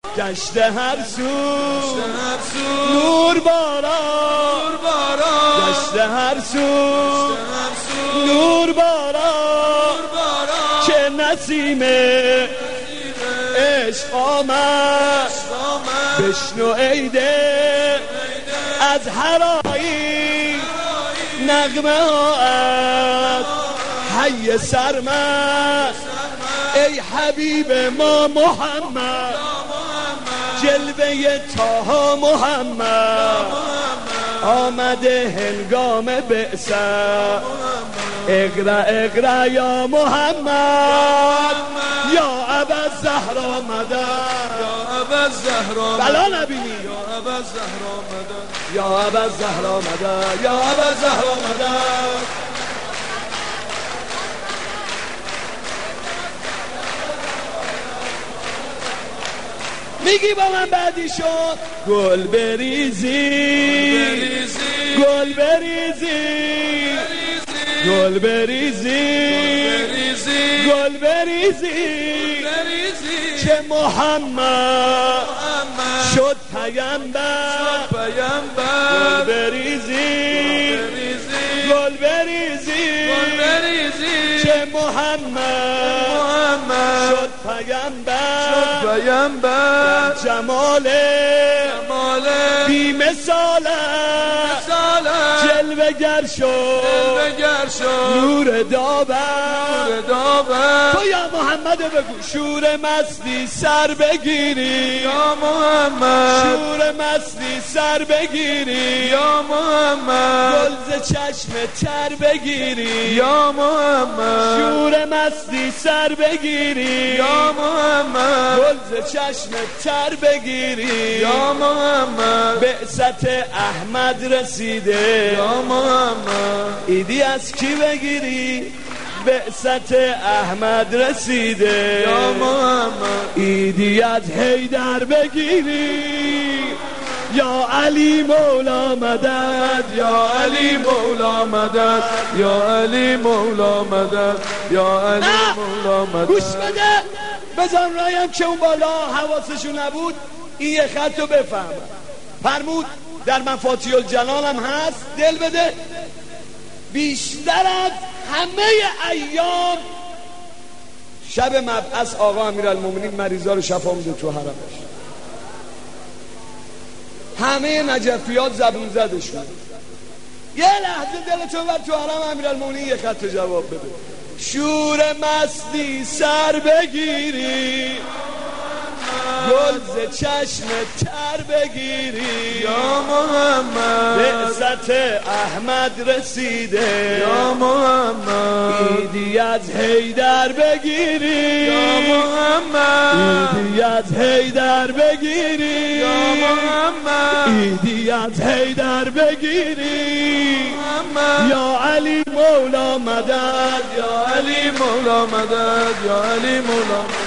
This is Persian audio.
گشت هر سو نور باران گشت هر سو نور باران که نسیم عشق آمد بشنو عیده از هر آیین نغمه ها از حی سرمست ای حبیب ما محمد جلوه طه محمد آمده هنگام بعثت اقرا اقرا یا محمد یا ابا الزهرا مدد یا ابا الزهرا بلا نبینی یا ابا الزهرا مدد یا ابا الزهرا مدد یا ابا الزهرا مدد. میگی با من بعدی شد گل بریزی گل بریزی گل بریزی گل بریزی که محمد شد پیامبر گل بریزی گل بریزی که محمد شد پیامبر جمال بی مثاله جلوه گر شد نور دابر تو یا محمد بگو شور مستی سر بگیری یا محمد شور مستی سر بگیری یا محمد گلز چشم تر بگیری یا محمد شور مستی سر بگیری یا محمد گلز چشم تر بگیری یا محمد بعثت احمد رسیده یا محمد ایدی از کی بگیری بعثت احمد رسیده یا محمد ایدی از حیدر بگیری یا علی مولا مدد یا علی مولا مدد یا علی مولا مدد یا علی مولا مدد. گوش بده بزن رایم که اون بالا حواسشون نبود این یه خط رو بفهمم. فرمود در مفاتیح الجلال هم هست دل بده بیشتر از همه ایام شب مبعث آقا امیرالمومنین مریضا رو شفا میده تو حرمش. همه نجفیات زبون زدشون. یه لحظه دلتون بر تو حرم امیرالمومنین یه خط جواب بده. شور مستی سر بگیری گلز چشم تر بگیری یا محمد بعثت احمد رسیده یا محمد ایدی از حیدر بگیری یا محمد ایدی از حیدر بگیری یا محمد ایدی از حیدر بگیری محمد یا علی مولا مدد یا علی مولا مدد یا علی مولا